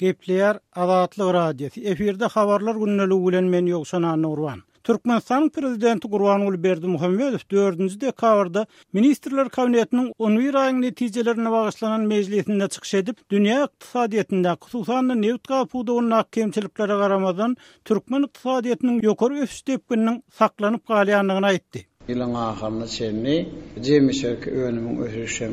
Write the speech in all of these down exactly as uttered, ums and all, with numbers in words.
Gepleyer Azatlyk radiosu. Eferde habarlar günneligi bilen men Ýogşan Nurwan. Türkmenistan prezidenti Gurbanuly Berdimuhammedow dördünji dekabrda Ministrler Kabinetiniň onunji aýyň netijelerine bagyşlanan mejlisinde çykyş edip, dünýä ykdysadyetinde, hususan neft gapudygyna kemçiliklere garamadan Türkmen ykdysadyetiniň ýokary ösüş tepkiniň saklanyp galýanlygyny aýtdy. Ýylyň ahyryna çenli jemişek önümiň ösüşi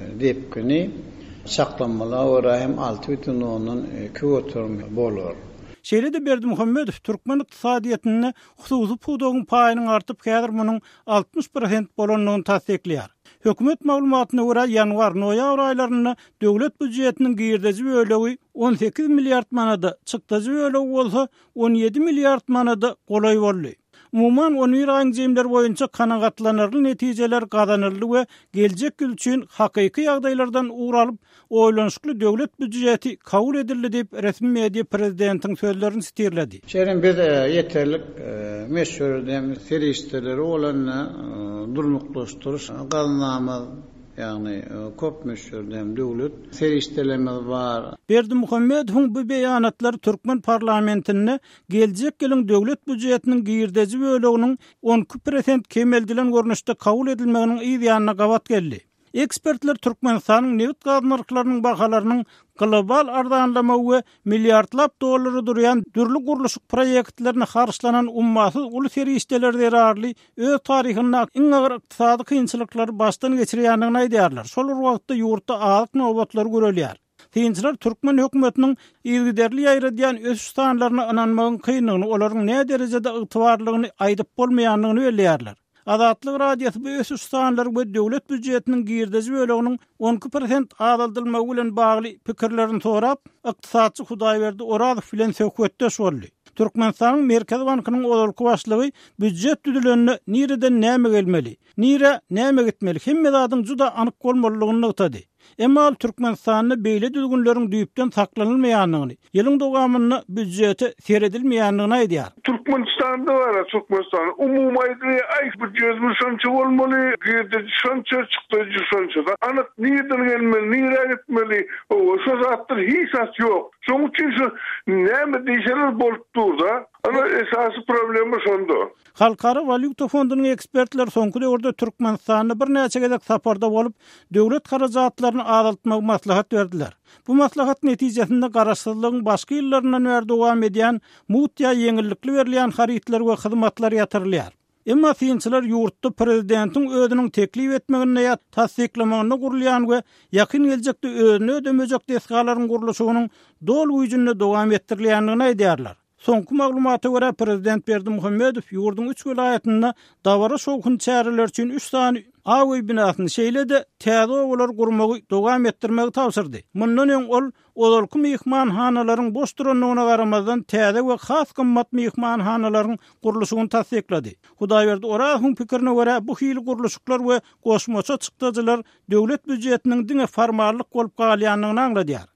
tepkini saklanmaly we hem altı butun ondan köwürme bolar. Şeýle-de Berdimuhammedow Türkmen ykdysadyetinde hususy pudogyň paýynyň artyp häzir munyň altmış prosent bolanlygyny tasdikleýär. Hökümet maglumatyna görä ýanwar noýabr aýlaryna döwlet büdjetiniň girdeji bölegi on sekiz milliard manada, çykdyjy bölegi bolsa on ýedi milliard manada golay boldy. Umuman onunji aýyň jemler boýunça kanagatlanarly netijeler gazanyldy we geljek ýyl üçin hakyky ýagdaýlardan uğralyp oýlanşykly döwlet büdjeti kabul edildi diýip resmi media prezidentiň sözlerini stirledi. Şeýle biz ýeterlik meşhur dem serişdeleri bolanyna durmuklaşdyryş galnama yani köp meşhur dem döwlet serişdelerimiz bar. Berdimuhammedow bu beýanatlary Türkmen parlamentine geljek ýylyň döwlet büdjetiniň girdeji böleginiň on iki prosent kemeldilen görnüşde kabul edilmeginiň ýa-da gawat geldi. Ekspertler Türkmenistanyň neft gaz narklarynyň bahalarynyň global ardanlama we milliardlap dollary durýan dürli gurulşyk proýektlerini harçlanan ummaty uly serişdeler derarly öz taryhyna iň agyr ykdysady kynçylyklary başdan geçirýändigini aýdýarlar. Şol wagtda ýurtda alyk nobatlary görelýär. Kynçylar Türkmen hökümetiniň ýygyderli ýaýradýan ösüş stanlaryna inanmagyň kynlygyny, olaryň näme derejede ygtybarlygyny aýdyp bolmaýanlygyny belläýärler. Azatlyk radiosu bu ösüş stanlary we döwlet büdjetiniň girdeji böleginiň on iki prosent azaldylmagy bilen bagly pikirlerini sorap, ykdysadçy Hudaýberdi Orazow bilen söhbetdeş boldy. Türkmenistanyň Merkez Bankynyň olarky başlygy büdjet düzülenine nireden näme gelmeli, nire näme gitmeli, hemme zadyň juda anyk bolmalygyny ýetdi. Emma Türkmenistanyň beýle düzgünleriň düýpden saklanylmaýanlygyny, ýylyň dowamyny büdjeti seredilmeýänligini aýdýar. Türkmenistanda var, Türkmenistan umumy aýk büdjet şonça bolmaly, girdi şonça çykdy şonça. Anyk nireden gelmeli, nire gitmeli, o şu zatlar hiç as ýok. Şoň üçin şu näme diýseler bolup durda, ana esasy problemi şonda. Halkara Valyuta Fondunyň ekspertler soňky döwürde Türkmenistanyň bir näçe gezek saparda bolup döwlet karajatlaryny azaltmagy maslahat berdiler. Bu maslahat netijesinde garaşsyzlygyň başga ýyllaryna näme dowam edýän mutya ýeňillikli berilýän haritler we hyzmatlar ýatyrylýar. Emma kynçylar ýurtda prezidentiň özüniň teklip etmegine ýa tasdiklamagyna gurulýan we ýakyn geljekde özüne ödemejek desgalaryň gurulşynyň dol güýjünde dowam etdirilýändigini aýdýarlar. Soňky maglumata görä prezident Berdimuhammedow ýurdun üç vilayatynda dawara şowkun çäreler üçin üç sany awy binasyny şeýle-de täze owalar gurmagy dowam etdirmegi tapşyrdy. Mundan öň ol olarky mehmanhanalaryň boş duranlygyna garamazdan täze we has gymmat mehmanhanalaryň gurulşyny tasdiklady. Hudaýberdi Orazow pikirine görä bu hili gurulşyklar we goşmaça çykdyjylar döwlet büdjetiniň diňe formallyk bolup galýanlygyny aňladýar.